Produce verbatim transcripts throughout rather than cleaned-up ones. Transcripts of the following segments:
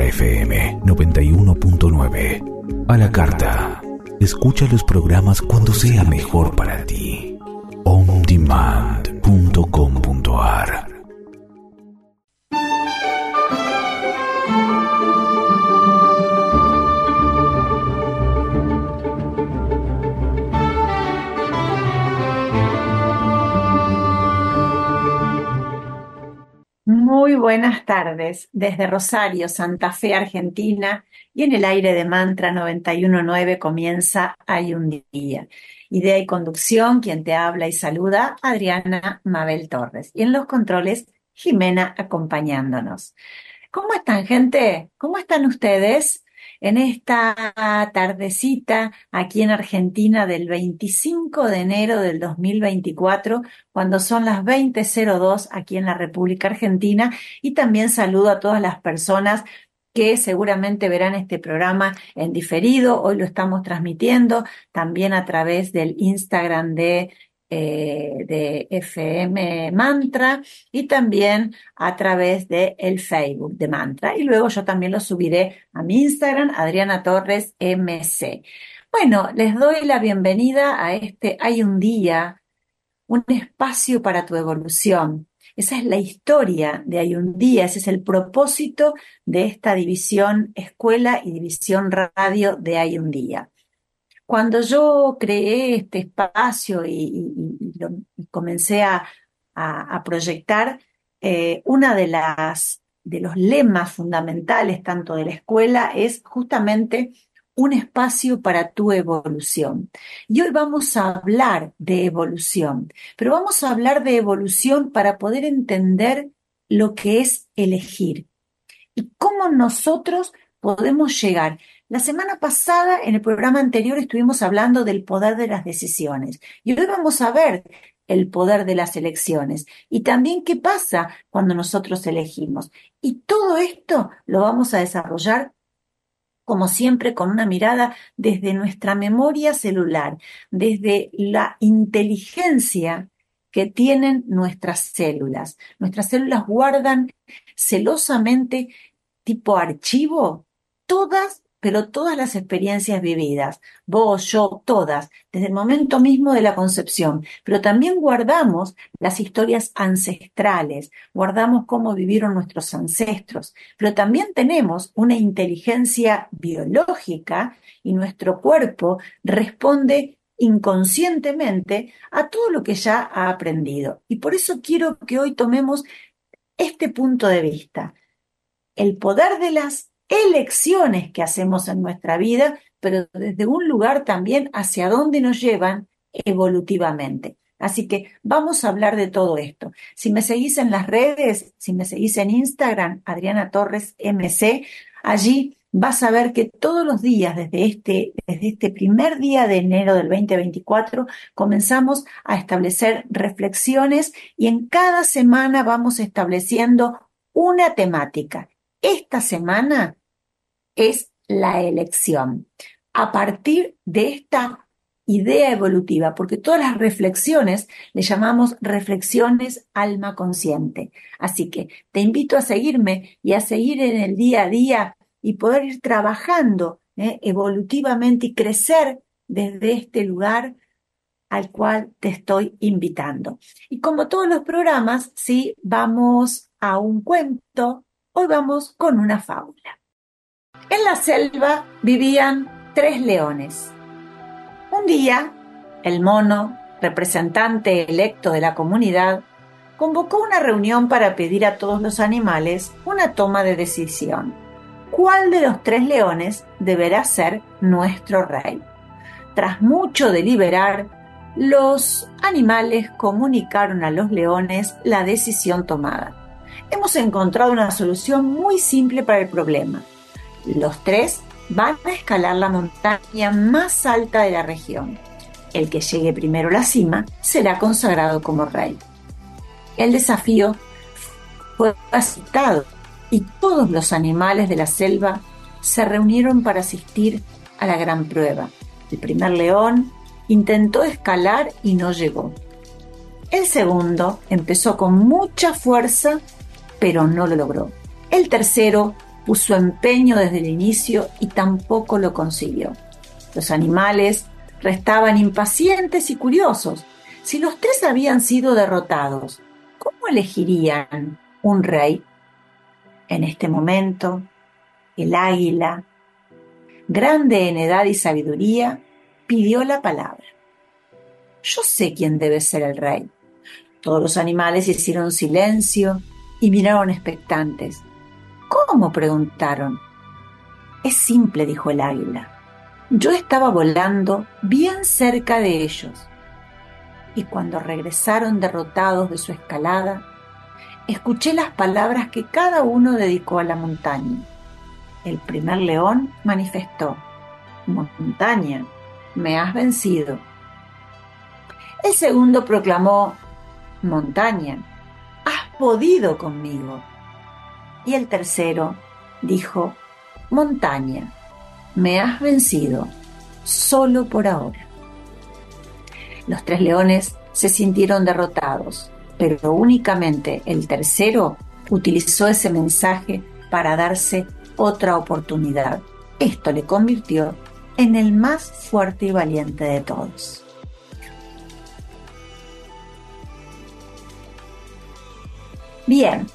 F M noventa y uno punto nueve. A la carta. Escucha los programas cuando sea mejor para ti. on demand punto com punto a r. Muy buenas tardes, desde Rosario, Santa Fe, Argentina, y en el aire de Mantra noventa y uno punto nueve comienza Hay un día. Idea y conducción, quien te habla y saluda, Adriana Mabel Torres. Y en los controles, Jimena acompañándonos. ¿Cómo están, gente? ¿Cómo están ustedes en esta tardecita aquí en Argentina del veinticinco de enero del dos mil veinticuatro, cuando son las veinte cero dos aquí en la República Argentina? Y también saludo a todas las personas que seguramente verán este programa en diferido. Hoy lo estamos transmitiendo también a través del Instagram de Eh, de F M Mantra y también a través de el Facebook de Mantra, y luego yo también lo subiré a mi Instagram, Adriana Torres M C. Bueno, les doy la bienvenida a este Hay un día, un espacio para tu evolución. Esa es la historia de Hay un día, ese es el propósito de esta división escuela y división radio de Hay un día. Cuando yo creé este espacio y, y- y lo- y comencé a, a- a proyectar, eh, una de las, de los lemas fundamentales tanto de la escuela es justamente un espacio para tu evolución. Y hoy vamos a hablar de evolución, pero vamos a hablar de evolución para poder entender lo que es elegir y cómo nosotros podemos llegar. La semana pasada, en el programa anterior, estuvimos hablando del poder de las decisiones, y hoy vamos a ver el poder de las elecciones y también qué pasa cuando nosotros elegimos. Y todo esto lo vamos a desarrollar, como siempre, con una mirada desde nuestra memoria celular, desde la inteligencia que tienen nuestras células. Nuestras células guardan celosamente, tipo archivo, todas, pero todas las experiencias vividas, vos, yo, todas, desde el momento mismo de la concepción. Pero también guardamos las historias ancestrales, guardamos cómo vivieron nuestros ancestros, pero también tenemos una inteligencia biológica y nuestro cuerpo responde inconscientemente a todo lo que ya ha aprendido. Y por eso quiero que hoy tomemos este punto de vista, el poder de las elecciones que hacemos en nuestra vida, pero desde un lugar también hacia dónde nos llevan evolutivamente. Así que vamos a hablar de todo esto. Si me seguís en las redes, si me seguís en Instagram, Adriana Torres M C, allí vas a ver que todos los días, desde este, desde este primer día de enero del veinte veinticuatro, comenzamos a establecer reflexiones y en cada semana vamos estableciendo una temática. Esta semana es la elección, a partir de esta idea evolutiva, porque todas las reflexiones le llamamos reflexiones alma consciente. Así que te invito a seguirme y a seguir en el día a día y poder ir trabajando eh, evolutivamente y crecer desde este lugar al cual te estoy invitando. Y como todos los programas, sí, vamos a un cuento. Hoy vamos con una fábula. En la selva vivían tres leones. Un día, el mono, representante electo de la comunidad, convocó una reunión para pedir a todos los animales una toma de decisión. ¿Cuál de los tres leones deberá ser nuestro rey? Tras mucho deliberar, los animales comunicaron a los leones la decisión tomada. Hemos encontrado una solución muy simple para el problema. Los tres van a escalar la montaña más alta de la región. El que llegue primero a la cima será consagrado como rey. El desafío fue aceptado y todos los animales de la selva se reunieron para asistir a la gran prueba. El primer león intentó escalar y no llegó. El segundo empezó con mucha fuerza, pero no lo logró. El tercero puso empeño desde el inicio y tampoco lo consiguió. Los animales restaban impacientes y curiosos. Si los tres habían sido derrotados, ¿cómo elegirían un rey? En este momento, el águila, grande en edad y sabiduría, pidió la palabra. Yo sé quién debe ser el rey. Todos los animales hicieron silencio y miraron expectantes. ¿Cómo?, preguntaron. Es simple, dijo el águila. Yo estaba volando bien cerca de ellos. Y cuando regresaron derrotados de su escalada, escuché las palabras que cada uno dedicó a la montaña. El primer león manifestó: montaña, me has vencido. El segundo proclamó: montaña, has podido conmigo. Y el tercero dijo: montaña, me has vencido, solo por ahora. Los tres leones se sintieron derrotados, pero únicamente el tercero utilizó ese mensaje para darse otra oportunidad. Esto le convirtió en el más fuerte y valiente de todos. Bien,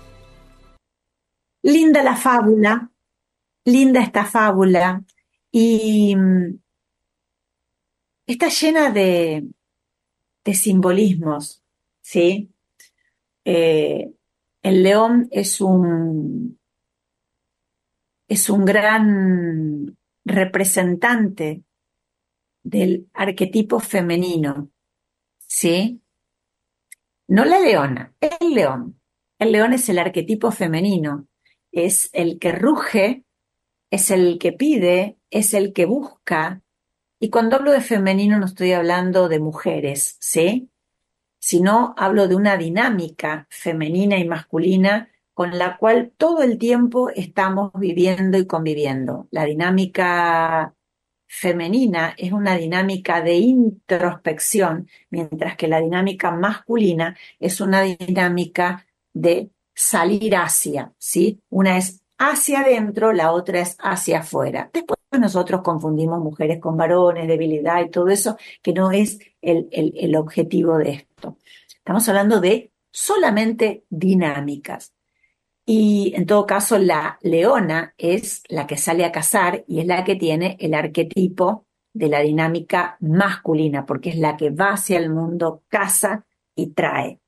linda la fábula, linda esta fábula, y mm, está llena de, de simbolismos, ¿sí? Eh, el león es un, es un gran representante del arquetipo femenino, ¿sí? No la leona, el león. El león es el arquetipo femenino, es el que ruge, es el que pide, es el que busca. Y cuando hablo de femenino no estoy hablando de mujeres, ¿sí? Sino hablo de una dinámica femenina y masculina con la cual todo el tiempo estamos viviendo y conviviendo. La dinámica femenina es una dinámica de introspección, mientras que la dinámica masculina es una dinámica de salir hacia, ¿sí? Una es hacia adentro, la otra es hacia afuera. Después nosotros confundimos mujeres con varones, debilidad y todo eso, que no es el, el, el objetivo de esto. Estamos hablando de solamente dinámicas. Y en todo caso, la leona es la que sale a cazar y es la que tiene el arquetipo de la dinámica masculina, porque es la que va hacia el mundo, caza y trae.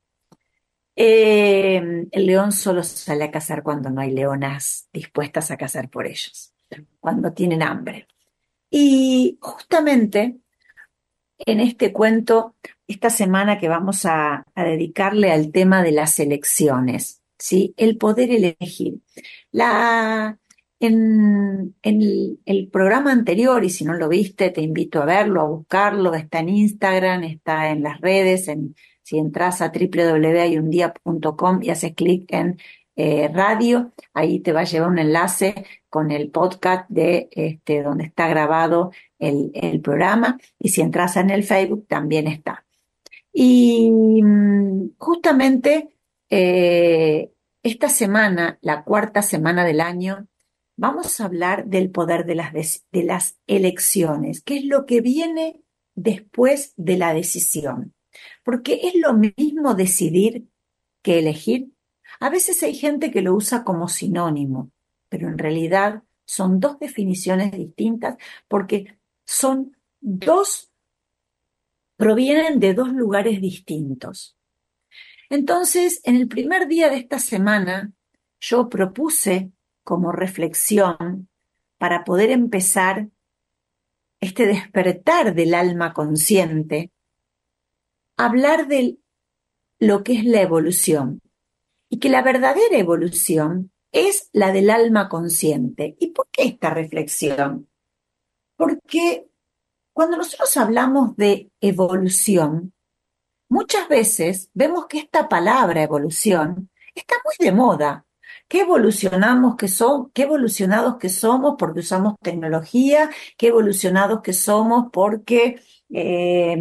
Eh, el león solo sale a cazar cuando no hay leonas dispuestas a cazar por ellos, cuando tienen hambre. Y justamente en este cuento, esta semana que vamos a, a dedicarle al tema de las elecciones, ¿sí? El poder elegir. La, en en el, el programa anterior, y si no lo viste, te invito a verlo, a buscarlo, está en Instagram, está en las redes, en, si entras a doble u doble u doble u punto hay un día punto com y haces clic en eh, radio, ahí te va a llevar un enlace con el podcast de este, donde está grabado el, el programa, y si entras en el Facebook también está. Y mm, justamente eh, esta semana, la cuarta semana del año, vamos a hablar del poder de las, de, de las elecciones, qué es lo que viene después de la decisión. Porque es lo mismo decidir que elegir. A veces hay gente que lo usa como sinónimo, pero en realidad son dos definiciones distintas porque son dos, provienen de dos lugares distintos. Entonces, en el primer día de esta semana, yo propuse como reflexión para poder empezar este despertar del alma consciente, hablar de lo que es la evolución y que la verdadera evolución es la del alma consciente. ¿Y por qué esta reflexión? Porque cuando nosotros hablamos de evolución, muchas veces vemos que esta palabra evolución está muy de moda. ¿Qué evolucionamos que son, qué evolucionados que somos porque usamos tecnología? ¿Qué evolucionados que somos porque eh,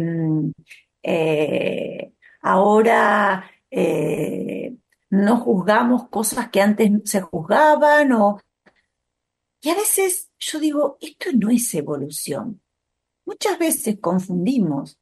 eh, ahora eh, no juzgamos cosas que antes se juzgaban? O Y a veces yo digo, esto no es evolución. Muchas veces confundimos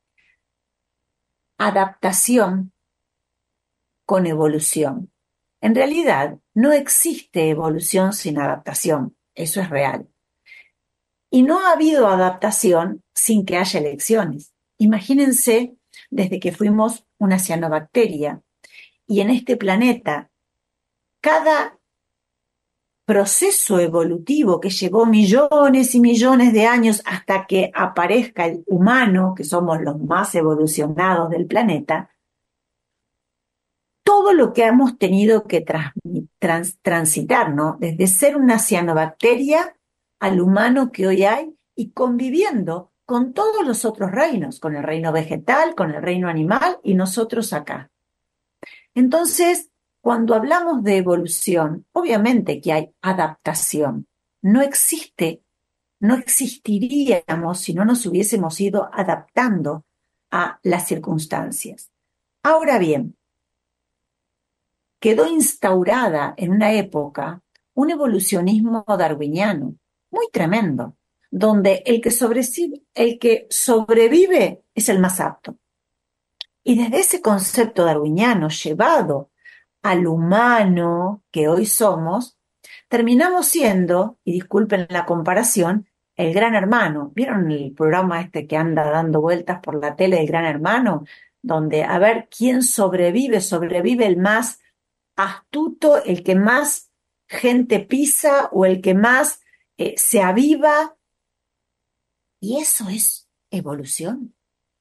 adaptación con evolución. En realidad, no existe evolución sin adaptación. Eso es real. Y no ha habido adaptación sin que haya elecciones. Imagínense desde que fuimos una cianobacteria y en este planeta, cada proceso evolutivo que llevó millones y millones de años hasta que aparezca el humano, que somos los más evolucionados del planeta, todo lo que hemos tenido que trans, trans, transitar, ¿no? Desde ser una cianobacteria al humano que hoy hay y conviviendo con todos los otros reinos, con el reino vegetal, con el reino animal y nosotros acá. Entonces, cuando hablamos de evolución, obviamente que hay adaptación. No existe, no existiríamos si no nos hubiésemos ido adaptando a las circunstancias. Ahora bien, quedó instaurada en una época un evolucionismo darwiniano muy tremendo, donde el que, sobrevive, el que sobrevive es el más apto. Y desde ese concepto darwiniano llevado al humano que hoy somos, terminamos siendo, y disculpen la comparación, el Gran Hermano. ¿Vieron el programa este que anda dando vueltas por la tele, el Gran Hermano? Donde a ver quién sobrevive, sobrevive el más astuto, el que más gente pisa o el que más eh, se aviva. Y eso es evolución.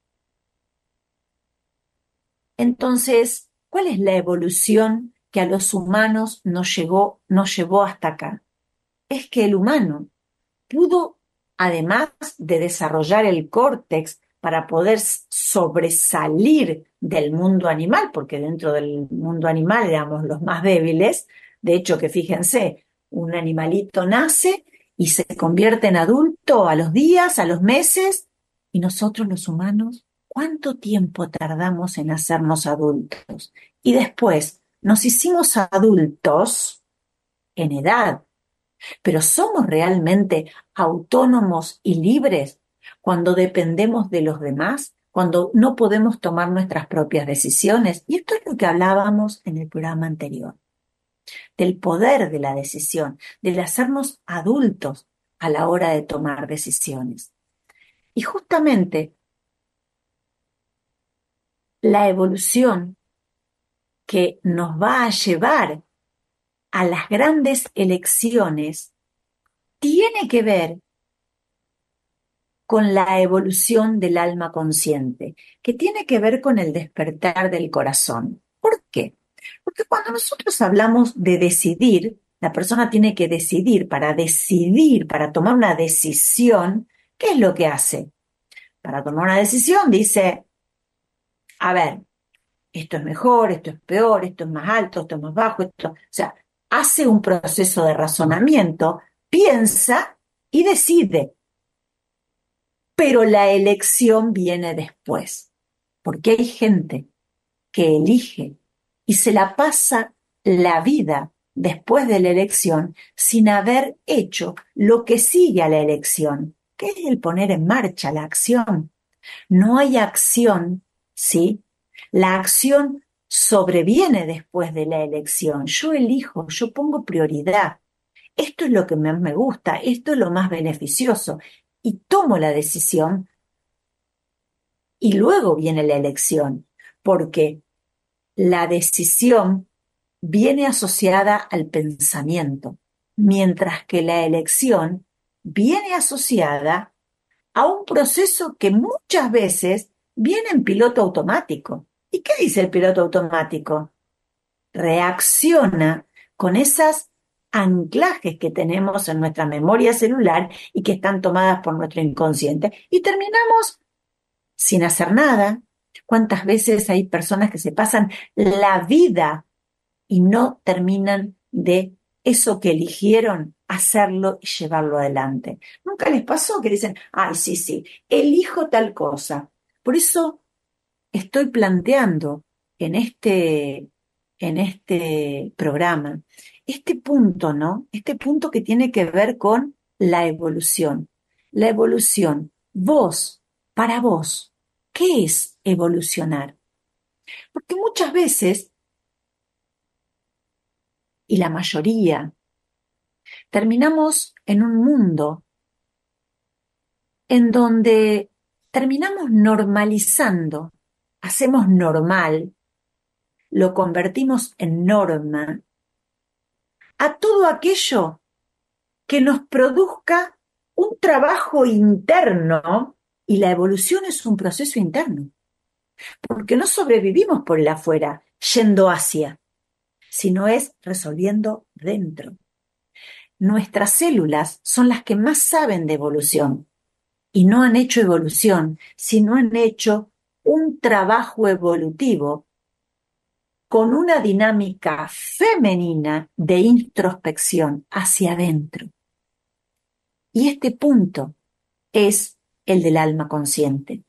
Entonces, ¿cuál es la evolución que a los humanos nos llegó, nos llevó hasta acá? Es que el humano pudo, además de desarrollar el córtex para poder sobresalir del mundo animal, porque dentro del mundo animal éramos los más débiles, de hecho que fíjense, un animalito nace y se convierte en adulto a los días, a los meses, y nosotros los humanos, ¿cuánto tiempo tardamos en hacernos adultos? Y después nos hicimos adultos en edad, pero ¿somos realmente autónomos y libres cuando dependemos de los demás? Cuando no podemos tomar nuestras propias decisiones. Y esto es lo que hablábamos en el programa anterior, del poder de la decisión, del hacernos adultos a la hora de tomar decisiones. Y justamente la evolución que nos va a llevar a las grandes elecciones tiene que ver con la evolución del alma consciente, que tiene que ver con el despertar del corazón. ¿Por qué? Porque cuando nosotros hablamos de decidir, la persona tiene que decidir. Para decidir, para tomar una decisión, ¿qué es lo que hace? Para tomar una decisión dice, a ver, esto es mejor, esto es peor, esto es más alto, esto es más bajo, esto, o sea, hace un proceso de razonamiento, piensa y decide. Pero la elección viene después, porque hay gente que elige y se la pasa la vida después de la elección sin haber hecho lo que sigue a la elección, que es el poner en marcha la acción. No hay acción, ¿sí? La acción sobreviene después de la elección. Yo elijo, yo pongo prioridad. Esto es lo que más me gusta, esto es lo más beneficioso. Y tomo la decisión y luego viene la elección, porque la decisión viene asociada al pensamiento, mientras que la elección viene asociada a un proceso que muchas veces viene en piloto automático. ¿Y qué dice el piloto automático? Reacciona con esas anclajes que tenemos en nuestra memoria celular y que están tomadas por nuestro inconsciente. Y terminamos sin hacer nada. ¿Cuántas veces hay personas que se pasan la vida y no terminan de eso que eligieron, hacerlo y llevarlo adelante? ¿Nunca les pasó que dicen, ay, sí, sí, elijo tal cosa? Por eso estoy planteando en este, en este programa este punto, ¿no? Este punto que tiene que ver con la evolución. La evolución, vos, para vos, ¿qué es evolucionar? Porque muchas veces, y la mayoría, terminamos en un mundo en donde terminamos normalizando, hacemos normal, lo convertimos en norma, a todo aquello que nos produzca un trabajo interno, y la evolución es un proceso interno, porque no sobrevivimos por el afuera, yendo hacia, sino es resolviendo dentro. Nuestras células son las que más saben de evolución, y no han hecho evolución, sino han hecho un trabajo evolutivo con una dinámica femenina de introspección hacia adentro. Y este punto es el del alma consciente.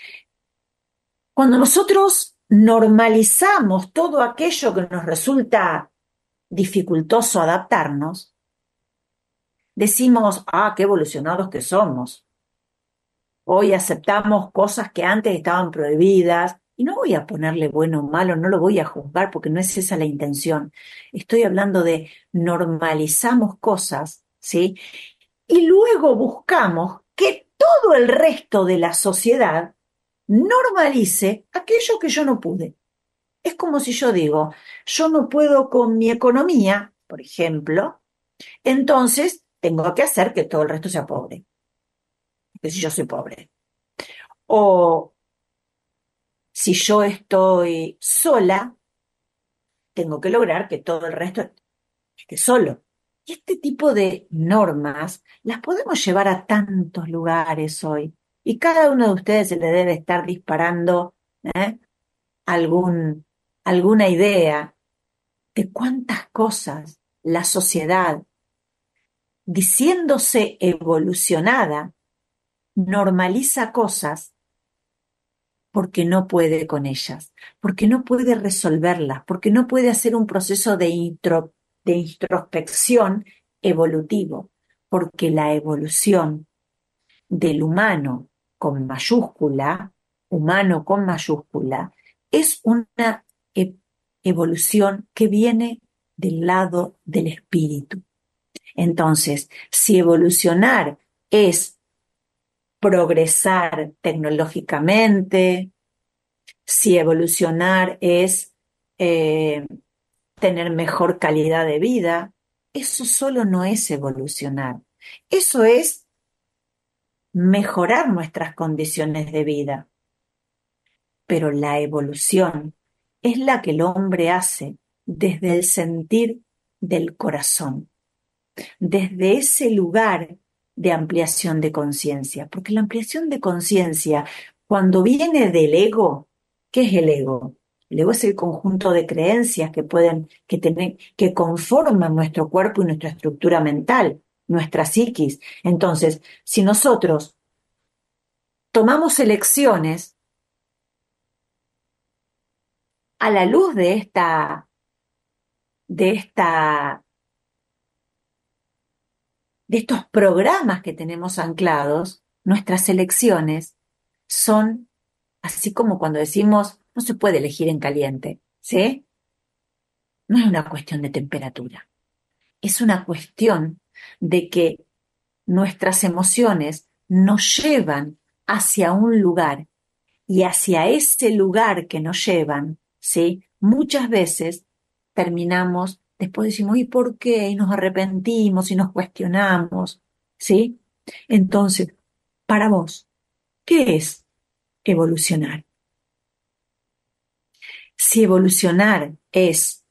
Cuando nosotros normalizamos todo aquello que nos resulta dificultoso adaptarnos, decimos, ah, qué evolucionados que somos. Hoy aceptamos cosas que antes estaban prohibidas, y no voy a ponerle bueno o malo, no lo voy a juzgar porque no es esa la intención. Estoy hablando de normalizamos cosas, ¿sí? Y luego buscamos que todo el resto de la sociedad normalice aquello que yo no pude. Es como si yo digo, yo no puedo con mi economía, por ejemplo, entonces tengo que hacer que todo el resto sea pobre, que si yo soy pobre. O si yo estoy sola, tengo que lograr que todo el resto esté solo. Y este tipo de normas las podemos llevar a tantos lugares hoy. Y cada uno de ustedes se le debe estar disparando ¿eh? algún, alguna idea de cuántas cosas la sociedad, diciéndose evolucionada, normaliza cosas porque no puede con ellas, porque no puede resolverlas, porque no puede hacer un proceso de, intro, de introspección evolutivo, porque la evolución del humano con mayúscula, humano con mayúscula, es una e- evolución que viene del lado del espíritu. Entonces, si evolucionar es progresar tecnológicamente, si evolucionar es eh, tener mejor calidad de vida, eso solo no es evolucionar. Eso es mejorar nuestras condiciones de vida. Pero la evolución es la que el hombre hace desde el sentir del corazón, desde ese lugar de ampliación de conciencia. Porque la ampliación de conciencia, cuando viene del ego, ¿qué es el ego? El ego es el conjunto de creencias que pueden, que tener, que conforman nuestro cuerpo y nuestra estructura mental, nuestra psiquis. Entonces, si nosotros tomamos elecciones a la luz de esta, de esta, de estos programas que tenemos anclados, nuestras elecciones son así como cuando decimos no se puede elegir en caliente, ¿sí? No es una cuestión de temperatura, es una cuestión de que nuestras emociones nos llevan hacia un lugar, y hacia ese lugar que nos llevan, ¿sí? Muchas veces terminamos, después decimos, ¿y por qué? Y nos arrepentimos y nos cuestionamos, ¿sí? Entonces, para vos, ¿qué es evolucionar? Si evolucionar es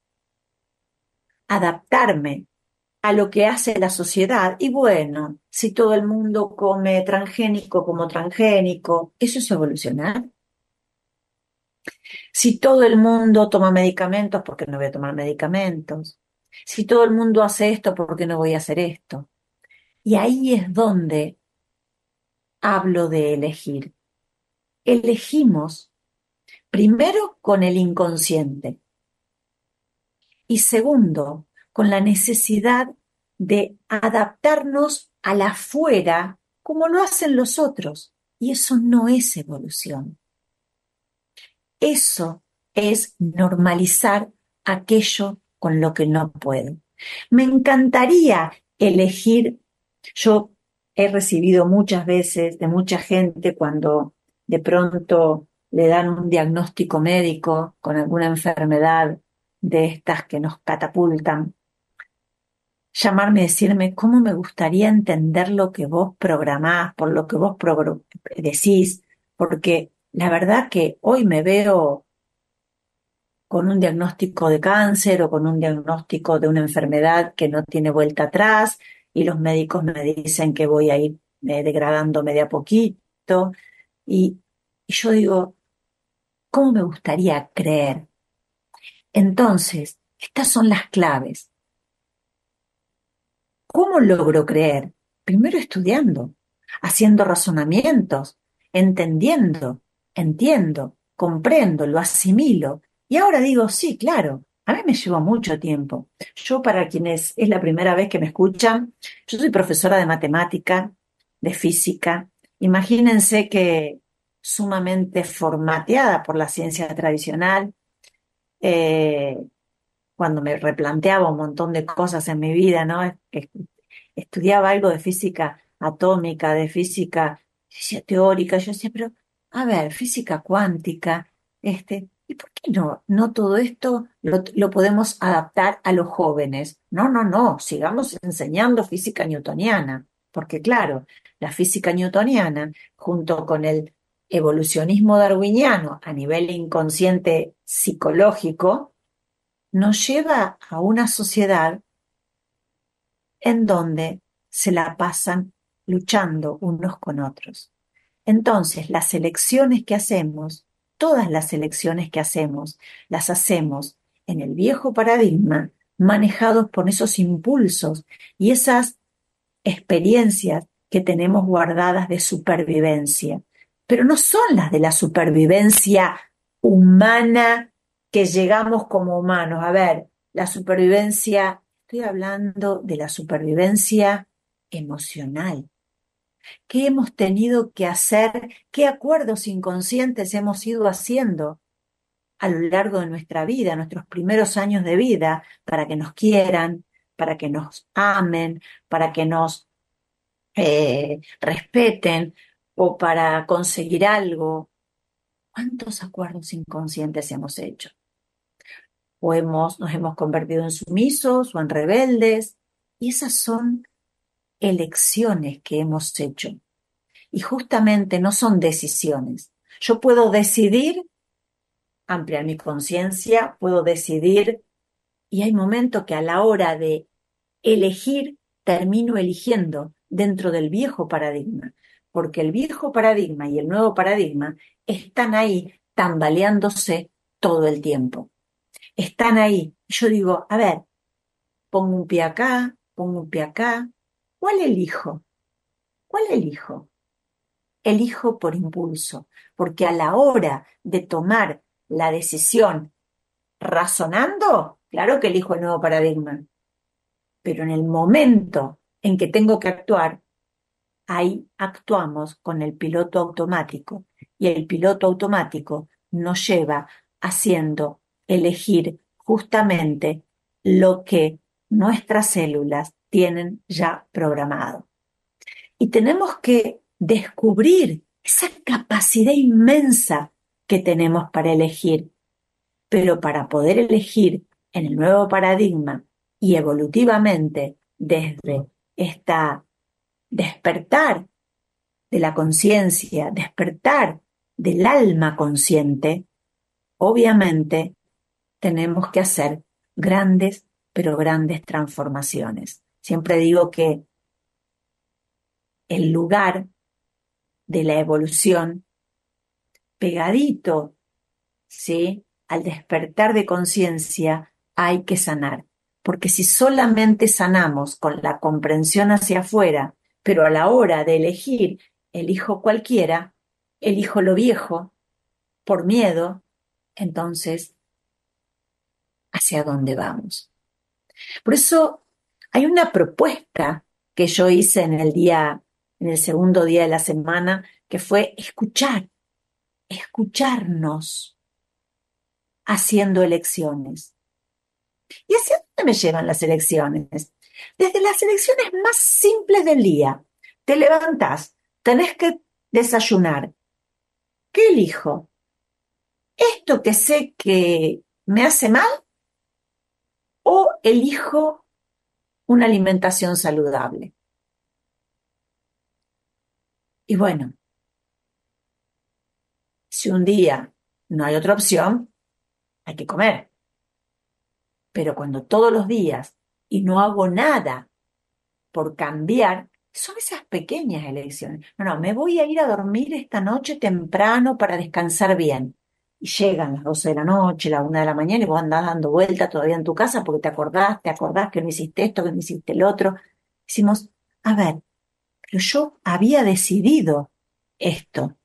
adaptarme a lo que hace la sociedad, y bueno, si todo el mundo come transgénico como transgénico, ¿eso es evolucionar? Si todo el mundo toma medicamentos, ¿por qué no voy a tomar medicamentos? Si todo el mundo hace esto, ¿por qué no voy a hacer esto? Y ahí es donde hablo de elegir. Elegimos primero con el inconsciente y segundo con la necesidad de adaptarnos al afuera como lo hacen los otros. Y eso no es evolución. Eso es normalizar aquello con lo que no puedo. Me encantaría elegir, yo he recibido muchas veces de mucha gente cuando de pronto le dan un diagnóstico médico con alguna enfermedad de estas que nos catapultan, llamarme y decirme cómo me gustaría entender lo que vos programás, por lo que vos progr- decís, porque la verdad que hoy me veo con un diagnóstico de cáncer o con un diagnóstico de una enfermedad que no tiene vuelta atrás y los médicos me dicen que voy a ir eh, degradándome de a poquito y, y yo digo, ¿cómo me gustaría creer? Entonces, estas son las claves. ¿Cómo logro creer? Primero estudiando, haciendo razonamientos, entendiendo, entiendo, comprendo, lo asimilo. Y ahora digo, sí, claro, a mí me llevó mucho tiempo. Yo, para quienes es la primera vez que me escuchan, yo soy profesora de matemática, de física. Imagínense que sumamente formateada por la ciencia tradicional, eh, cuando me replanteaba un montón de cosas en mi vida, ¿no? Es- es- Estudiaba algo de física atómica, de física decía, teórica. Yo decía, pero, a ver, física cuántica, este, ¿y por qué no, no todo esto lo, lo podemos adaptar a los jóvenes? No, no, no, sigamos enseñando física newtoniana, porque claro, la física newtoniana, junto con el evolucionismo darwiniano a nivel inconsciente psicológico, nos lleva a una sociedad en donde se la pasan luchando unos con otros. Entonces, las elecciones que hacemos, todas las elecciones que hacemos, las hacemos en el viejo paradigma, manejados por esos impulsos y esas experiencias que tenemos guardadas de supervivencia, pero no son las de la supervivencia humana que llegamos como humanos. A ver, la supervivencia, estoy hablando de la supervivencia emocional. ¿Qué hemos tenido que hacer? ¿Qué acuerdos inconscientes hemos ido haciendo a lo largo de nuestra vida, nuestros primeros años de vida, para que nos quieran, para que nos amen, para que nos eh, respeten o para conseguir algo? ¿Cuántos acuerdos inconscientes hemos hecho? O hemos, nos hemos convertido en sumisos o en rebeldes. Y esas son elecciones que hemos hecho. Y justamente no son decisiones. Yo puedo decidir ampliar mi conciencia, puedo decidir, y hay momentos que a la hora de elegir, termino eligiendo dentro del viejo paradigma, porque el viejo paradigma y el nuevo paradigma están ahí tambaleándose todo el tiempo. Están ahí. Yo digo, a ver, pongo un pie acá, pongo un pie acá. ¿Cuál elijo? ¿Cuál elijo? Elijo por impulso, porque a la hora de tomar la decisión razonando, claro que elijo el nuevo paradigma, pero en el momento en que tengo que actuar, ahí actuamos con el piloto automático y el piloto automático nos lleva haciendo elegir justamente lo que nuestras células tienen ya programado. Y tenemos que descubrir esa capacidad inmensa que tenemos para elegir, pero para poder elegir en el nuevo paradigma y evolutivamente desde esta despertar de la conciencia, despertar del alma consciente, obviamente tenemos que hacer grandes, pero grandes transformaciones. Siempre digo que el lugar de la evolución, pegadito, ¿sí?, al despertar de conciencia, hay que sanar. Porque si solamente sanamos con la comprensión hacia afuera, pero a la hora de elegir, elijo cualquiera, elijo lo viejo, por miedo, entonces, ¿hacia dónde vamos? Por eso hay una propuesta que yo hice en el día, en el segundo día de la semana, que fue escuchar, escucharnos haciendo elecciones. ¿Y hacia dónde me llevan las elecciones? Desde las elecciones más simples del día. Te levantás, tenés que desayunar. ¿Qué elijo? ¿Esto que sé que me hace mal o elijo una alimentación saludable? Y bueno, si un día no hay otra opción, hay que comer. Pero cuando todos los días y no hago nada por cambiar, son esas pequeñas elecciones. No, no, me voy a ir a dormir esta noche temprano para descansar bien. Y llegan las doce de la noche, la una de la mañana, y vos andás dando vuelta todavía en tu casa porque te acordás, te acordás que no hiciste esto, que no hiciste el otro. Decimos, a ver, pero yo había decidido esto,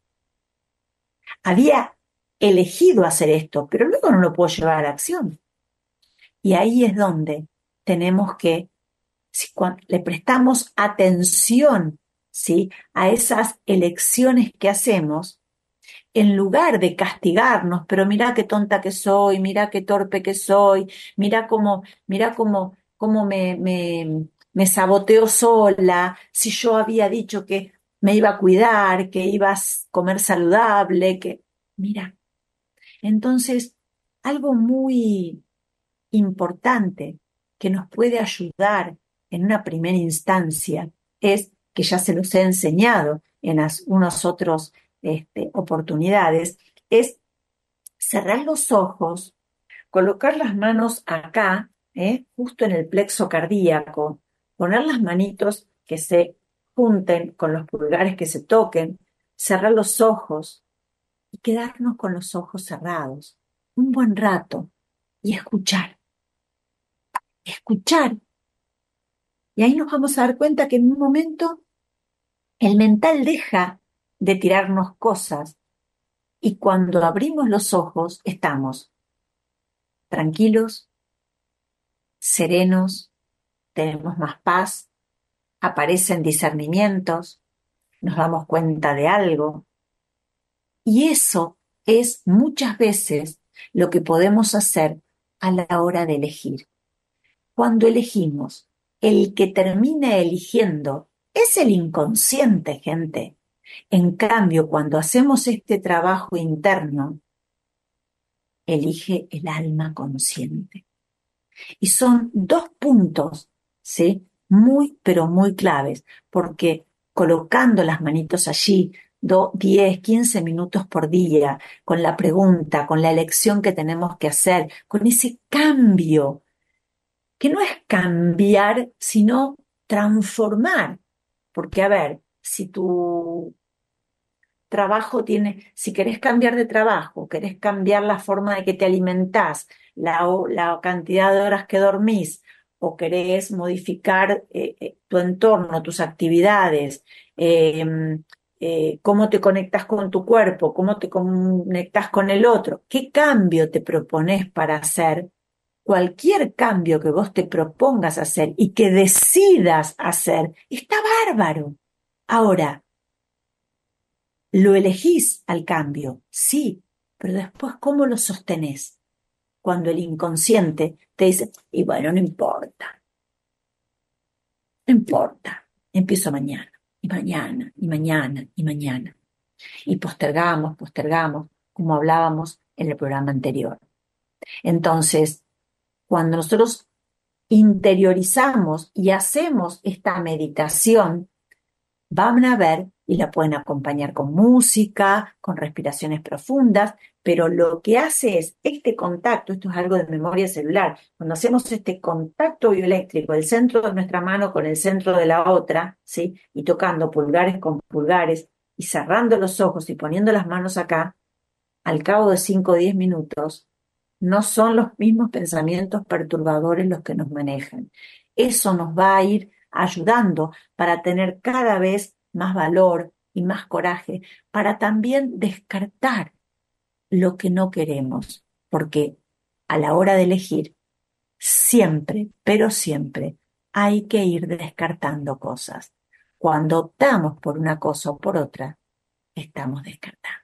había elegido hacer esto, pero luego no lo puedo llevar a la acción. Y ahí es donde tenemos que, si cuando le prestamos atención, ¿sí?, a esas elecciones que hacemos, en lugar de castigarnos, pero mira qué tonta que soy, mira qué torpe que soy, mira cómo, mira cómo, cómo me, me, me saboteo sola, si yo había dicho que me iba a cuidar, que iba a comer saludable, que, mira, entonces, algo muy importante que nos puede ayudar en una primera instancia es, que ya se los he enseñado en as, unas otras este, oportunidades, es cerrar los ojos, colocar las manos acá, ¿eh?, justo en el plexo cardíaco, poner las manitos que se junten con los pulgares que se toquen, cerrar los ojos y quedarnos con los ojos cerrados un buen rato y escuchar, escuchar. Y ahí nos vamos a dar cuenta que en un momento el mental deja de tirarnos cosas y cuando abrimos los ojos estamos tranquilos, serenos, tenemos más paz, aparecen discernimientos, nos damos cuenta de algo. Y eso es muchas veces lo que podemos hacer a la hora de elegir. Cuando elegimos, el que termina eligiendo es el inconsciente, gente. En cambio, cuando hacemos este trabajo interno, elige el alma consciente. Y son dos puntos, ¿sí?, muy, pero muy claves, porque colocando las manitos allí, do, diez, quince minutos por día, con la pregunta, con la elección que tenemos que hacer, con ese cambio, que no es cambiar, sino transformar. Porque, a ver, si tu trabajo tiene, si querés cambiar de trabajo, querés cambiar la forma de que te alimentás, la, la cantidad de horas que dormís, o querés modificar eh, tu entorno, tus actividades, eh, eh, cómo te conectas con tu cuerpo, cómo te conectas con el otro, qué cambio te propones para hacer. Cualquier cambio que vos te propongas hacer y que decidas hacer, está bárbaro. Ahora, lo elegís al cambio, sí, pero después, ¿cómo lo sostenés? Cuando el inconsciente te dice, y bueno, no importa, no importa, empiezo mañana, y mañana, y mañana, y mañana. Y postergamos, postergamos, como hablábamos en el programa anterior. Entonces, cuando nosotros interiorizamos y hacemos esta meditación, van a ver, y la pueden acompañar con música, con respiraciones profundas, pero lo que hace es este contacto, esto es algo de memoria celular, cuando hacemos este contacto bioeléctrico, el centro de nuestra mano con el centro de la otra, ¿sí?, y tocando pulgares con pulgares, y cerrando los ojos y poniendo las manos acá, al cabo de cinco o diez minutos, no son los mismos pensamientos perturbadores los que nos manejan. Eso nos va a ir ayudando para tener cada vez más valor y más coraje, para también descartar lo que no queremos, porque a la hora de elegir siempre, pero siempre hay que ir descartando cosas. Cuando optamos por una cosa o por otra, estamos descartando.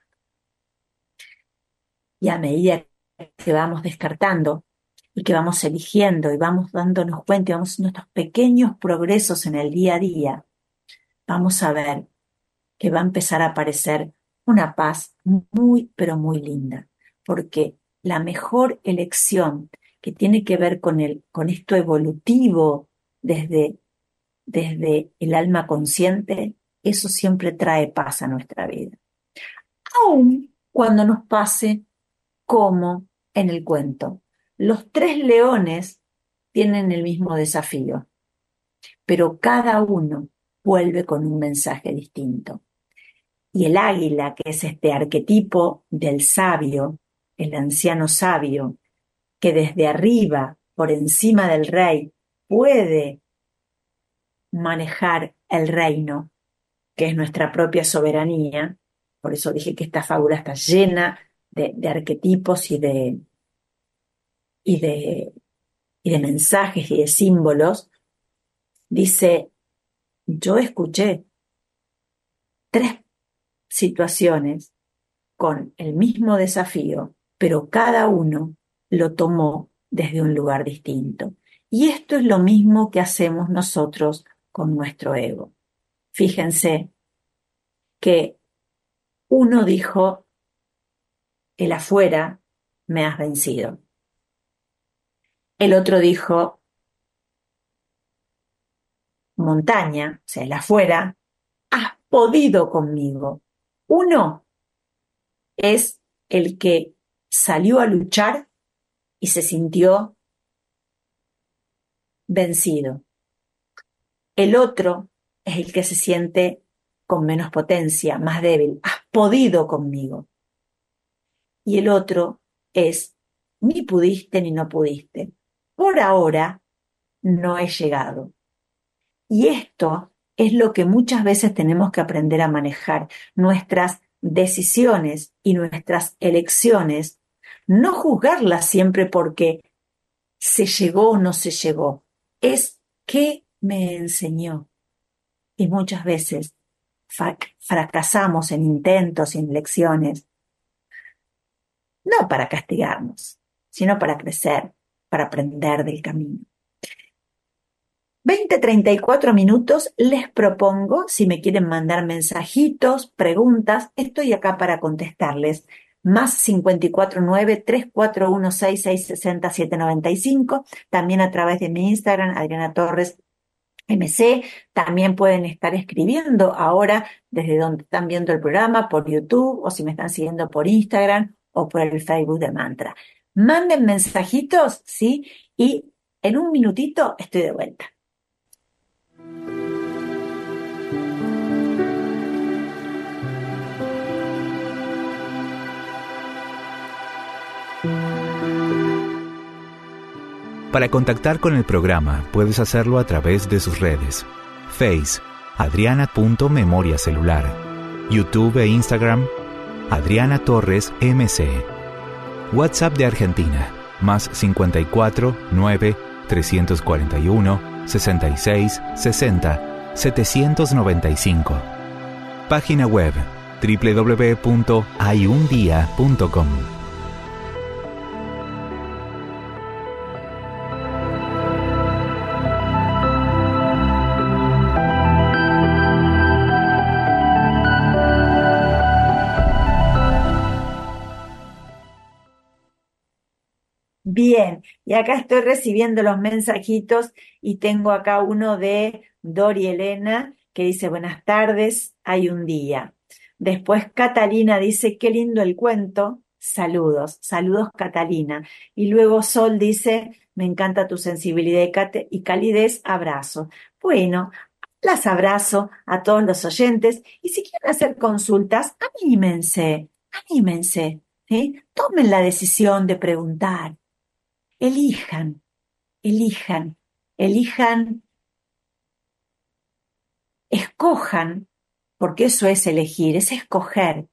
Y a medida que vamos descartando y que vamos eligiendo y vamos dándonos cuenta y vamos haciendo estos pequeños progresos en el día a día, vamos a ver que va a empezar a aparecer una paz muy, pero muy linda. Porque la mejor elección que tiene que ver con, el, con esto evolutivo desde, desde el alma consciente, eso siempre trae paz a nuestra vida. Aún cuando nos pase como en el cuento. Los tres leones tienen el mismo desafío, pero cada uno vuelve con un mensaje distinto. Y el águila, que es este arquetipo del sabio, el anciano sabio, que desde arriba, por encima del rey, puede manejar el reino, que es nuestra propia soberanía. Por eso dije que esta fábula está llena de, de arquetipos y de, y, de, y de mensajes y de símbolos. Dice, yo escuché tres situaciones con el mismo desafío, pero cada uno lo tomó desde un lugar distinto. Y esto es lo mismo que hacemos nosotros con nuestro ego. Fíjense que uno dijo, el afuera me has vencido. El otro dijo, montaña, o sea, el afuera, has podido conmigo. Uno es el que salió a luchar y se sintió vencido. El otro es el que se siente con menos potencia, más débil. Has podido conmigo. Y el otro es, ni pudiste ni no pudiste. Por ahora no he llegado. Y esto es lo que muchas veces tenemos que aprender a manejar. Nuestras decisiones y nuestras elecciones, no juzgarlas siempre porque se llegó o no se llegó. Es qué me enseñó. Y muchas veces fracasamos en intentos y en lecciones, no para castigarnos, sino para crecer, para aprender del camino. veinte treinta y cuatro minutos, les propongo, si me quieren mandar mensajitos, preguntas, estoy acá para contestarles. Más cincuenta y cuatro nueve, tres cuatro uno seis, seis seis cero, siete nueve cinco, también a través de mi Instagram, Adriana Torres M C, también pueden estar escribiendo ahora desde donde están viendo el programa, por YouTube, o si me están siguiendo por Instagram o por el Facebook de Mantra. Manden mensajitos, ¿sí? Y en un minutito estoy de vuelta. Para contactar con el programa puedes hacerlo a través de sus redes. Face, adriana.memoria celular. YouTube e Instagram, Adriana Torres M C. WhatsApp de Argentina, más cincuenta y cuatro nueve, trescientos cuarenta y uno, sesenta y seis, sesenta, setecientos noventa y cinco. Página web, doble u doble u doble u punto hay un día punto com. Bien, y acá estoy recibiendo los mensajitos y tengo acá uno de Dori Elena que dice, buenas tardes, hay un día. Después Catalina dice, qué lindo el cuento, saludos, saludos Catalina. Y luego Sol dice, me encanta tu sensibilidad y calidez, abrazo. Bueno, las abrazo a todos los oyentes y si quieren hacer consultas, anímense, anímense, ¿sí? Tomen la decisión de preguntar. Elijan, elijan, elijan, escojan, porque eso es elegir, es escoger.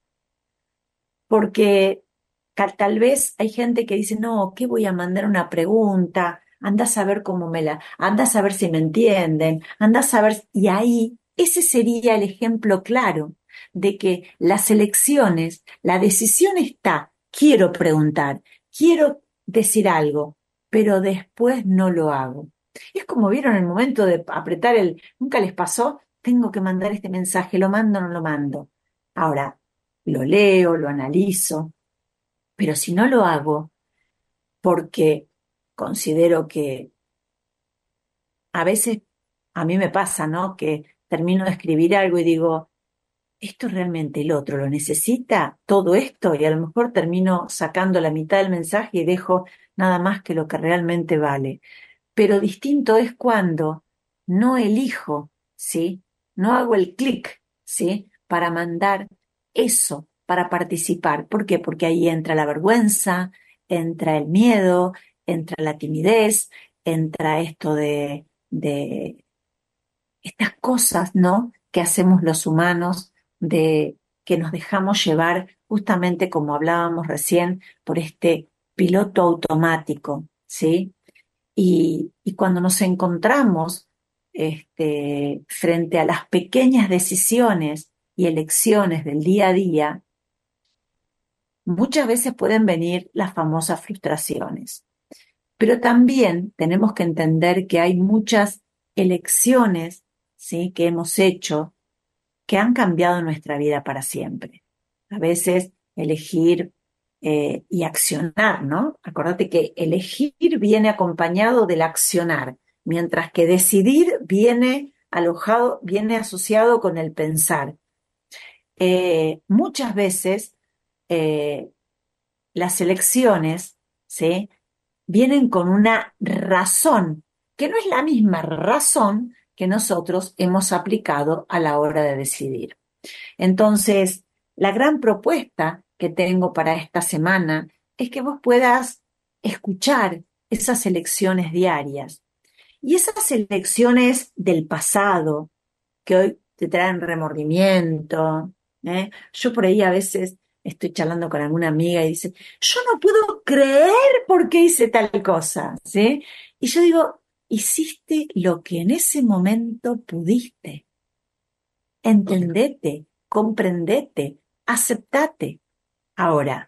Porque tal vez hay gente que dice, no, ¿qué voy a mandar una pregunta anda a saber cómo me la, anda a saber si me entienden, anda a saber, y ahí ese sería el ejemplo claro de que las elecciones, la decisión está, quiero preguntar, quiero decir algo, pero después no lo hago. Es como vieron el momento de apretar el, ¿nunca les pasó? Tengo que mandar este mensaje, ¿lo mando o no lo mando? Ahora, lo leo, lo analizo, pero si no lo hago, porque considero que a veces a mí me pasa, ¿no? Que termino de escribir algo y digo, ¿esto realmente el otro lo necesita? Todo esto, y a lo mejor termino sacando la mitad del mensaje y dejo nada más que lo que realmente vale. Pero distinto es cuando no elijo, ¿sí? No hago el clic, ¿sí? Para mandar eso, para participar. ¿Por qué? Porque ahí entra la vergüenza, entra el miedo, entra la timidez, entra esto de, de estas cosas, ¿no? Que hacemos los humanos, de que nos dejamos llevar justamente como hablábamos recién por este piloto automático, ¿sí? Y, y cuando nos encontramos este, frente a las pequeñas decisiones y elecciones del día a día, muchas veces pueden venir las famosas frustraciones. Pero también tenemos que entender que hay muchas elecciones, ¿sí?, que hemos hecho que han cambiado nuestra vida para siempre. A veces elegir eh, y accionar, ¿no? Acordate que elegir viene acompañado del accionar, mientras que decidir viene alojado, viene asociado con el pensar. Eh, muchas veces eh, las elecciones, ¿sí?, vienen con una razón, que no es la misma razón que nosotros hemos aplicado a la hora de decidir. Entonces, la gran propuesta que tengo para esta semana es que vos puedas escuchar esas elecciones diarias y esas elecciones del pasado que hoy te traen remordimiento, ¿eh? Yo por ahí a veces estoy charlando con alguna amiga y dice, yo no puedo creer por qué hice tal cosa, ¿sí? Y yo digo, hiciste lo que en ese momento pudiste. Entendete, comprendete, aceptate. Ahora,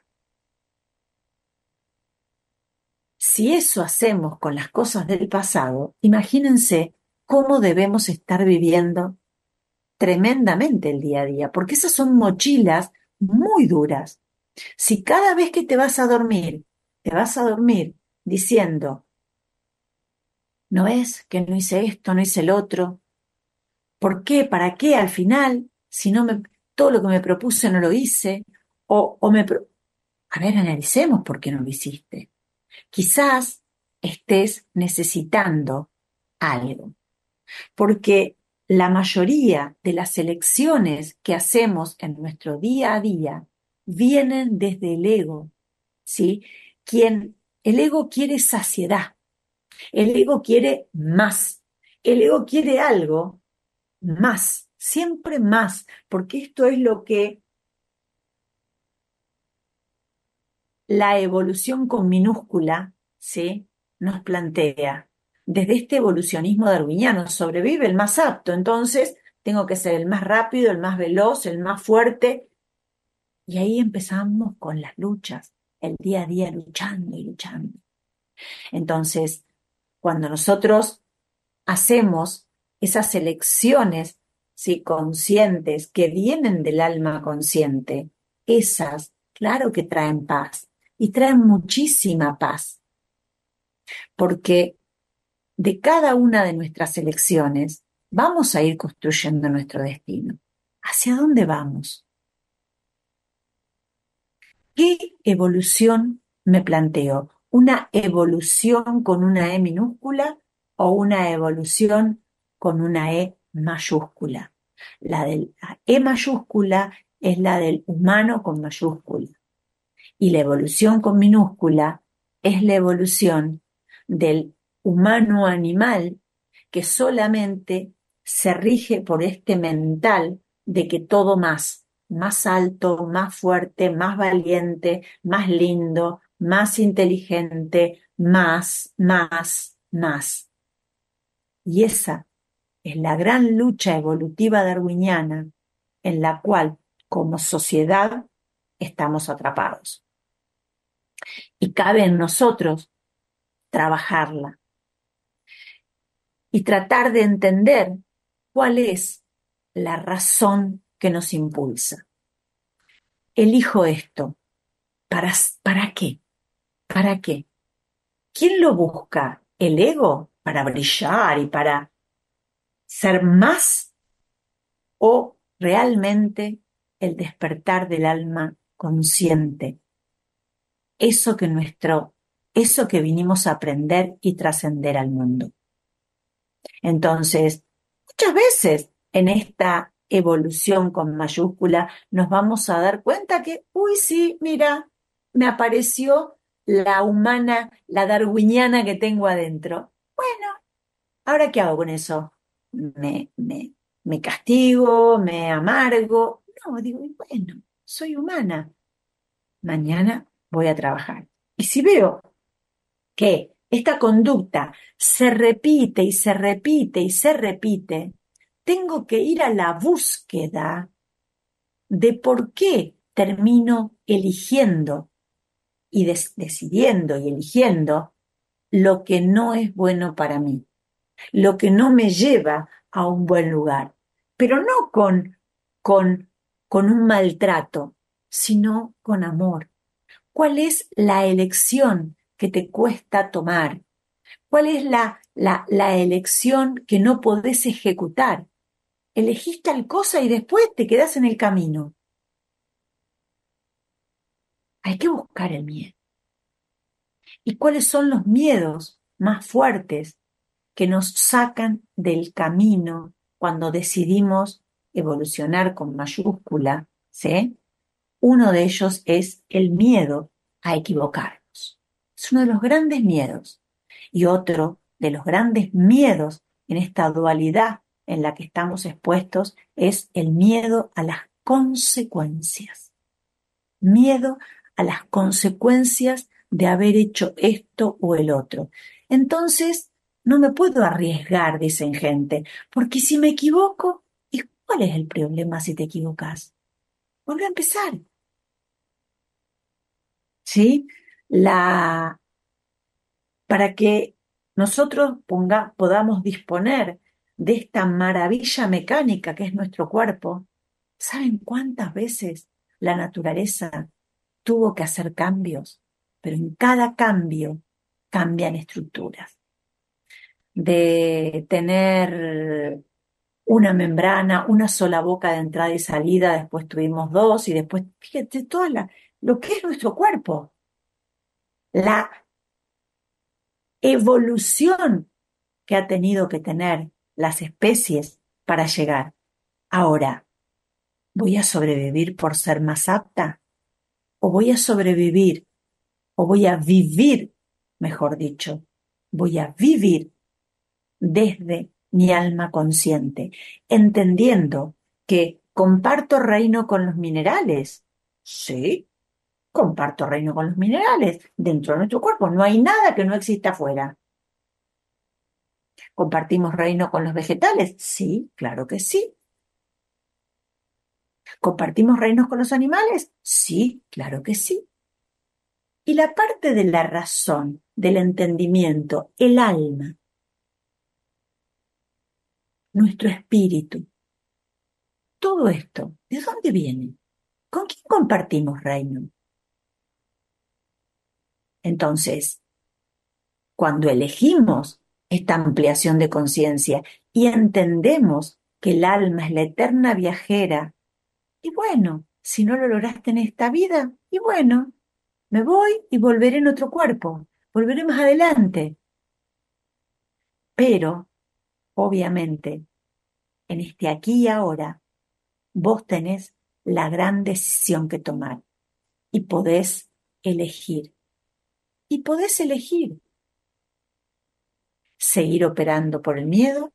si eso hacemos con las cosas del pasado, imagínense cómo debemos estar viviendo tremendamente el día a día, porque esas son mochilas muy duras. Si cada vez que te vas a dormir, te vas a dormir diciendo, ¿no es que no hice esto, no hice el otro? ¿Por qué? ¿Para qué? Al final, si no me, todo lo que me propuse no lo hice, o, o me... Pro- a ver, analicemos por qué no lo hiciste. Quizás estés necesitando algo, porque la mayoría de las elecciones que hacemos en nuestro día a día vienen desde el ego, ¿sí? Quien, el ego quiere saciedad, el ego quiere más, el ego quiere algo más, siempre más, porque esto es lo que la evolución con minúscula, ¿sí?, nos plantea. Desde este evolucionismo darwiniano, sobrevive el más apto, entonces tengo que ser el más rápido, el más veloz, el más fuerte. Y ahí empezamos con las luchas, el día a día luchando y luchando. Entonces, cuando nosotros hacemos esas elecciones, ¿sí?, conscientes que vienen del alma consciente, esas, claro que traen paz y traen muchísima paz, porque de cada una de nuestras elecciones vamos a ir construyendo nuestro destino. ¿Hacia dónde vamos? ¿Qué evolución me planteo? ¿Una evolución con una E minúscula o una evolución con una E mayúscula? La de la E mayúscula es la del humano con mayúscula y la evolución con minúscula es la evolución del humano animal que solamente se rige por este mental de que todo más, más alto, más fuerte, más valiente, más lindo, más inteligente, más, más, más. Y esa es la gran lucha evolutiva darwiniana en la cual, como sociedad, estamos atrapados. Y cabe en nosotros trabajarla y tratar de entender cuál es la razón que nos impulsa. Elijo esto. ¿Para, para qué? ¿Para qué? ¿Quién lo busca? ¿El ego? ¿Para brillar y para ser más? ¿O realmente el despertar del alma consciente? Eso que nuestro, eso que vinimos a aprender y trascender al mundo. Entonces, muchas veces en esta evolución con mayúscula nos vamos a dar cuenta que, uy, sí, mira, me apareció la humana, la darwiniana que tengo adentro. Bueno, ¿ahora qué hago con eso? ¿Me, me, me castigo? ¿Me amargo? No, digo, bueno, soy humana. Mañana voy a trabajar. Y si veo que esta conducta se repite y se repite y se repite, tengo que ir a la búsqueda de por qué termino eligiendo y des- decidiendo y eligiendo lo que no es bueno para mí, lo que no me lleva a un buen lugar, pero no con, con, con un maltrato, sino con amor. ¿Cuál es la elección que te cuesta tomar? ¿Cuál es la, la, la elección que no podés ejecutar? Elegís tal cosa y después te quedás en el camino. Hay que buscar el miedo. ¿Y cuáles son los miedos más fuertes que nos sacan del camino cuando decidimos evolucionar con mayúscula? ¿Sí? Uno de ellos es el miedo a equivocarnos. Es uno de los grandes miedos. Y otro de los grandes miedos en esta dualidad en la que estamos expuestos es el miedo a las consecuencias. Miedo a las consecuencias de haber hecho esto o el otro. Entonces, no me puedo arriesgar, dicen gente, porque si me equivoco, ¿y cuál es el problema si te equivocas? Vuelve a empezar. ¿Sí? La, para que nosotros ponga, podamos disponer de esta maravilla mecánica que es nuestro cuerpo. ¿Saben cuántas veces la naturaleza tuvo que hacer cambios? Pero en cada cambio cambian estructuras. De tener una membrana, una sola boca de entrada y salida, después tuvimos dos y después, fíjate, todo la, lo que es nuestro cuerpo. La evolución que ha tenido que tener las especies para llegar. Ahora, ¿voy a sobrevivir por ser más apta? ¿O voy a sobrevivir? ¿O voy a vivir, mejor dicho? Voy a vivir desde mi alma consciente, entendiendo que comparto reino con los minerales. Sí, comparto reino con los minerales dentro de nuestro cuerpo. No hay nada que no exista afuera. ¿Compartimos reino con los vegetales? Sí, claro que sí. ¿Compartimos reinos con los animales? Sí, claro que sí. Y la parte de la razón, del entendimiento, el alma, nuestro espíritu, todo esto, ¿de dónde viene? ¿Con quién compartimos reino? Entonces, cuando elegimos esta ampliación de conciencia y entendemos que el alma es la eterna viajera, y bueno, si no lo lograste en esta vida, y bueno, me voy y volveré en otro cuerpo, volveré más adelante. Pero, obviamente, en este aquí y ahora, vos tenés la gran decisión que tomar y podés elegir. Y podés elegir seguir operando por el miedo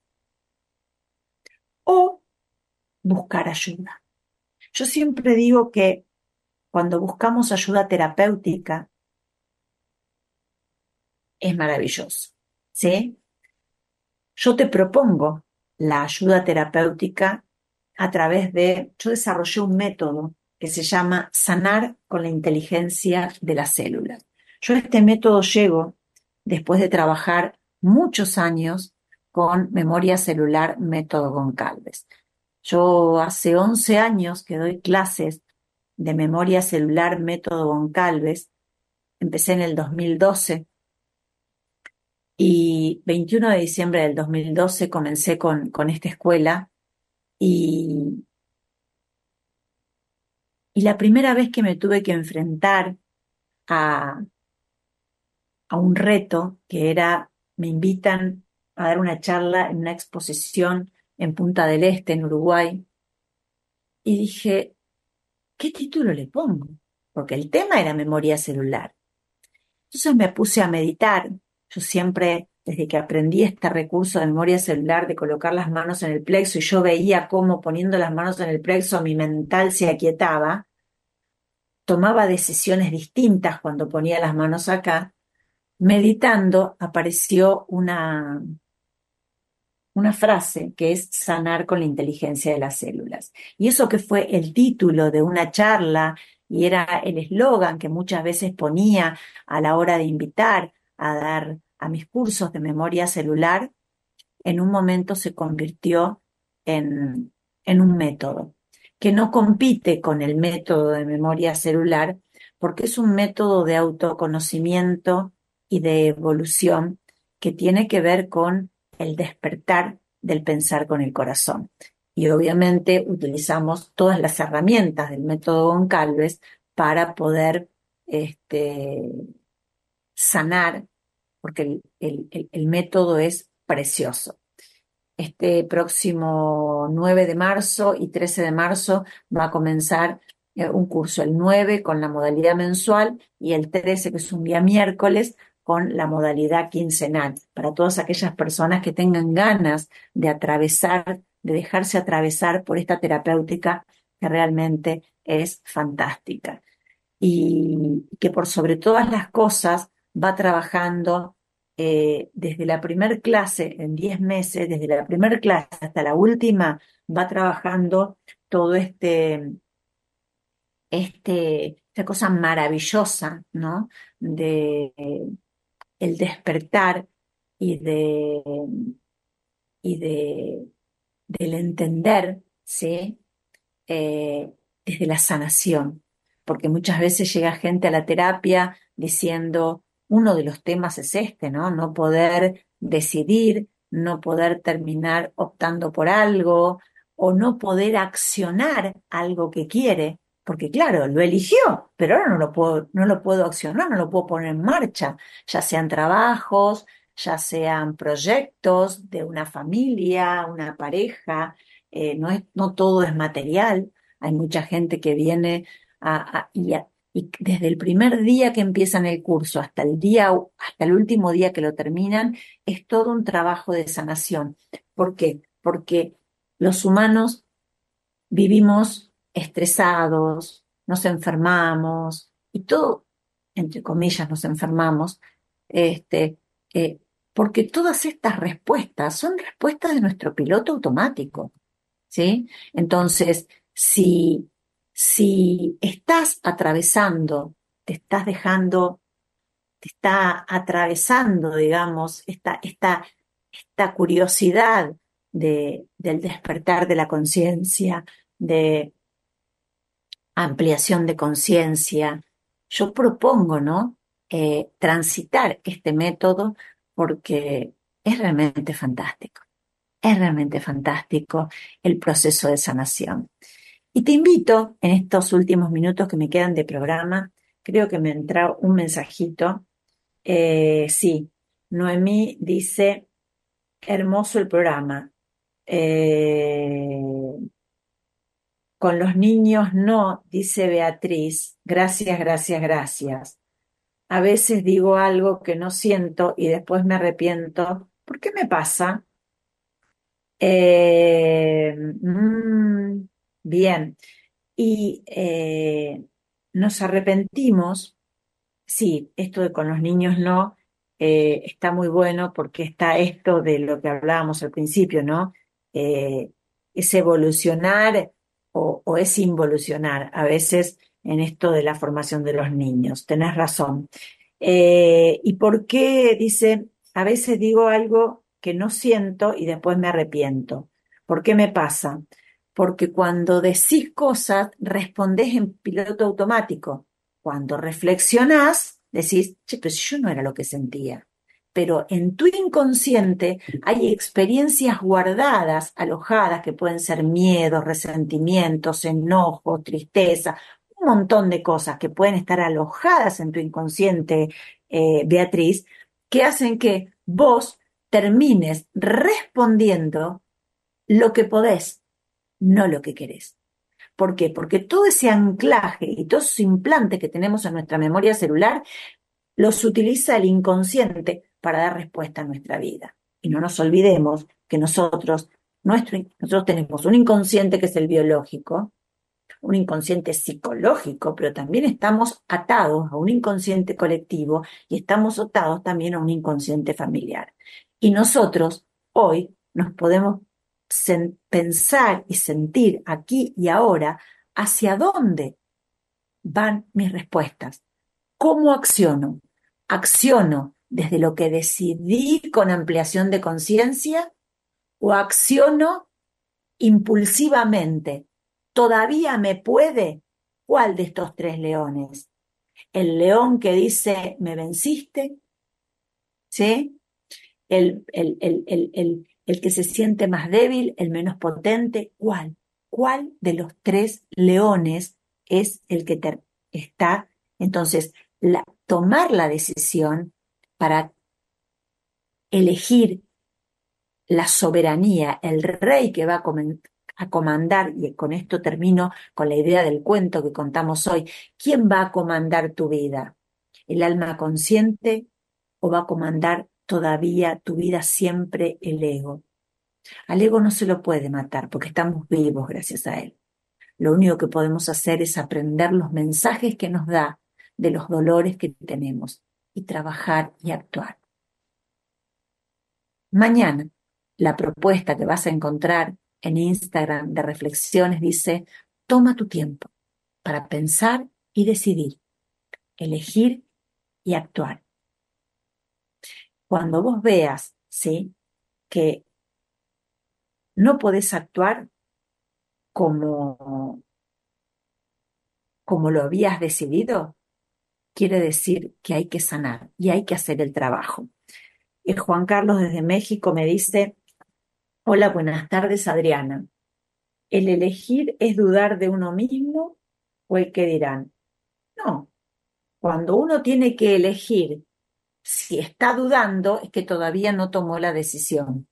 o buscar ayuda. Yo siempre digo que cuando buscamos ayuda terapéutica es maravilloso. ¿sí? Yo te propongo la ayuda terapéutica a través de, yo desarrollé un método que se llama Sanar con la inteligencia de las células. Yo a este método llego después de trabajar muchos años con memoria celular método Goncalves. Yo hace once años que doy clases de memoria celular método Goncalves. Empecé en el dos mil doce y veintiuno de diciembre del dos mil doce comencé con, con esta escuela y, y la primera vez que me tuve que enfrentar a, a un reto que era, me invitan a dar una charla en una exposición en Punta del Este, en Uruguay, y dije, ¿qué título le pongo? Porque el tema era memoria celular. Entonces me puse a meditar. Yo siempre, desde que aprendí este recurso de memoria celular, de colocar las manos en el plexo, y yo veía cómo poniendo las manos en el plexo mi mental se aquietaba, tomaba decisiones distintas cuando ponía las manos acá. Meditando apareció una, una frase que es sanar con la inteligencia de las células. Y eso que fue el título de una charla y era el eslogan que muchas veces ponía a la hora de invitar a dar a mis cursos de memoria celular, en un momento se convirtió en, en un método que no compite con el método de memoria celular porque es un método de autoconocimiento y de evolución que tiene que ver con el despertar del pensar con el corazón. Y obviamente utilizamos todas las herramientas del método Goncalves para poder este, sanar, porque el, el, el, el método es precioso. Este próximo nueve de marzo y trece de marzo va a comenzar eh, un curso, el nueve con la modalidad mensual y el trece, que es un día miércoles, con la modalidad quincenal, para todas aquellas personas que tengan ganas de atravesar, de dejarse atravesar por esta terapéutica que realmente es fantástica y que por sobre todas las cosas va trabajando eh, desde la primer clase en diez meses, desde la primer clase hasta la última, va trabajando todo este, este, esta cosa maravillosa, ¿no? De eh, el despertar y de, y de, del entender, ¿sí? eh, desde la sanación, porque muchas veces llega gente a la terapia diciendo, uno de los temas es este, ¿no? No poder decidir, no poder terminar optando por algo o no poder accionar algo que quiere, porque claro, lo eligió, pero ahora no lo puedo, no lo puedo accionar, no lo puedo poner en marcha, ya sean trabajos, ya sean proyectos de una familia, una pareja, eh, no es, no todo es material. Hay mucha gente que viene a, a- y, a- y desde el primer día que empiezan el curso hasta el día, hasta el último día que lo terminan, es todo un trabajo de sanación. ¿Por qué? Porque los humanos vivimos estresados, nos enfermamos y todo, entre comillas, nos enfermamos, este, eh, porque todas estas respuestas son respuestas de nuestro piloto automático. ¿Sí? Entonces, si, si estás atravesando, te estás dejando, te está atravesando, digamos, esta, esta, esta curiosidad de, del despertar de la conciencia, de ampliación de conciencia, yo propongo, ¿no? Eh, transitar este método porque es realmente fantástico. Es realmente fantástico el proceso de sanación. Y te invito en estos últimos minutos que me quedan de programa, creo que me entró un mensajito. Eh, sí, Noemí dice, hermoso el programa. Eh, con los niños no, dice Beatriz, gracias, gracias, gracias. A veces digo algo que no siento y después me arrepiento. ¿Por qué me pasa? Eh, mm, bien, y eh, nos arrepentimos, sí, esto de con los niños no, eh, está muy bueno porque está esto de lo que hablábamos al principio, ¿no? Eh, es evolucionar o, o es involucionar a veces en esto de la formación de los niños. Tenés razón. Eh, ¿y por qué? Dice, a veces digo algo que no siento y después me arrepiento. ¿Por qué me pasa? Porque cuando decís cosas, respondés en piloto automático. Cuando reflexionás, decís, che, pero si yo no era lo que sentía. Pero en tu inconsciente hay experiencias guardadas, alojadas, que pueden ser miedos, resentimientos, enojos, tristeza, un montón de cosas que pueden estar alojadas en tu inconsciente, eh, Beatriz, que hacen que vos termines respondiendo lo que podés, no lo que querés. ¿Por qué? Porque todo ese anclaje y todos esos implantes que tenemos en nuestra memoria celular los utiliza el inconsciente para dar respuesta a nuestra vida. Y no nos olvidemos que nosotros, nuestro, nosotros tenemos un inconsciente que es el biológico, un inconsciente psicológico, pero también estamos atados a un inconsciente colectivo y estamos atados también a un inconsciente familiar. Y nosotros hoy nos podemos pensar y sentir aquí y ahora hacia dónde van mis respuestas. ¿Cómo acciono? ¿Acciono desde lo que decidí con ampliación de conciencia o acciono impulsivamente? ¿Todavía me puede? ¿Cuál de estos tres leones? ¿El león que dice, me venciste? ¿Sí? ¿El, el, el, el, el, el que se siente más débil, el menos potente? ¿Cuál? ¿Cuál de los tres leones es el que te está? Entonces, la, tomar la decisión para elegir la soberanía, el rey que va a, a comandar, y con esto termino con la idea del cuento que contamos hoy. ¿Quién va a comandar tu vida? ¿El alma consciente o va a comandar todavía tu vida siempre el ego? Al ego no se lo puede matar porque estamos vivos gracias a él. Lo único que podemos hacer es aprender los mensajes que nos da de los dolores que tenemos y trabajar y actuar. Mañana, la propuesta que vas a encontrar en Instagram de reflexiones dice, toma tu tiempo para pensar y decidir, elegir y actuar. Cuando vos veas, ¿sí?, que no podés actuar como, como lo habías decidido, quiere decir que hay que sanar y hay que hacer el trabajo. Y Juan Carlos desde México me dice, hola, buenas tardes, Adriana. ¿El elegir es dudar de uno mismo o el qué dirán? No, cuando uno tiene que elegir, si está dudando, es que todavía no tomó la decisión.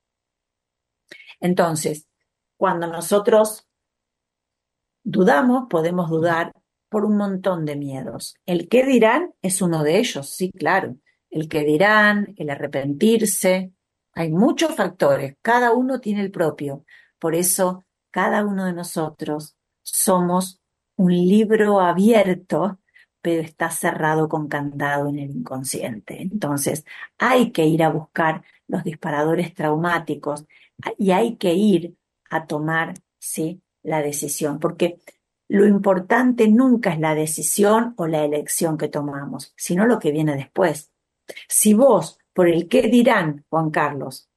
Entonces, cuando nosotros dudamos, podemos dudar por un montón de miedos. El qué dirán es uno de ellos, sí, claro. El qué dirán, el arrepentirse. Hay muchos factores, cada uno tiene el propio. Por eso, cada uno de nosotros somos un libro abierto, pero está cerrado con candado en el inconsciente. Entonces, hay que ir a buscar los disparadores traumáticos y hay que ir a tomar, ¿sí?, la decisión, porque lo importante nunca es la decisión o la elección que tomamos, sino lo que viene después. Si vos, por el qué dirán, Juan Carlos,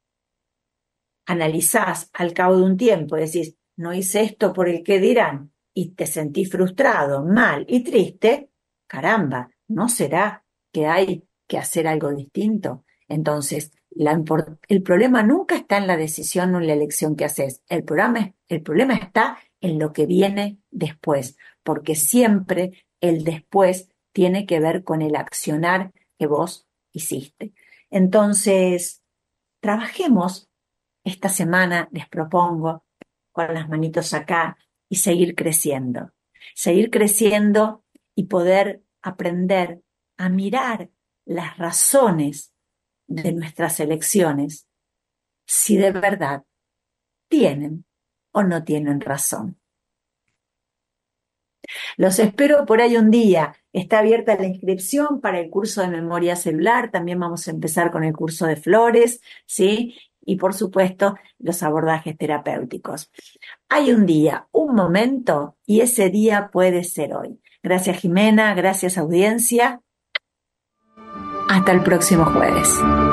analizás al cabo de un tiempo y decís, no hice esto por el qué dirán, y te sentís frustrado, mal y triste, caramba, ¿no será que hay que hacer algo distinto? Entonces, la, el problema nunca está en la decisión o en la elección que haces. El problema, el problema está en lo que viene después, porque siempre el después tiene que ver con el accionar que vos hiciste. Entonces, trabajemos esta semana, les propongo, con las manitos acá, y seguir creciendo. Seguir creciendo y poder aprender a mirar las razones de nuestras elecciones, si de verdad tienen o no tienen razón. Los espero por ahí un día. Está abierta la inscripción para el curso de memoria celular. También vamos a empezar con el curso de flores, ¿sí? Y por supuesto, los abordajes terapéuticos. Hay un día, un momento, y ese día puede ser hoy. Gracias, Jimena. Gracias, audiencia. Hasta el próximo jueves.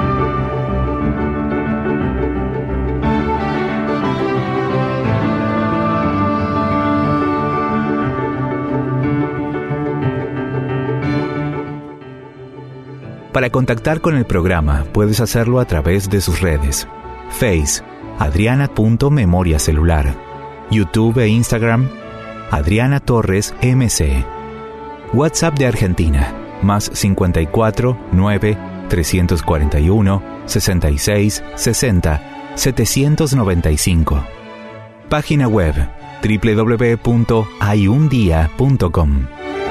Para contactar con el programa, puedes hacerlo a través de sus redes. Face, Adriana.memoria celular. YouTube e Instagram, Adriana Torres M C. WhatsApp de Argentina, más cincuenta y cuatro, nueve, trescientos cuarenta y uno, sesenta y seis, sesenta, setecientos noventa y cinco. Página web, doble u doble u doble u punto hay un día punto com.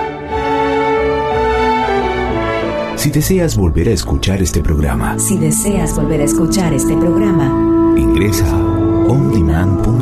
Si deseas volver a escuchar este programa, Si deseas volver a escuchar este programa, ingresa a on demand punto com.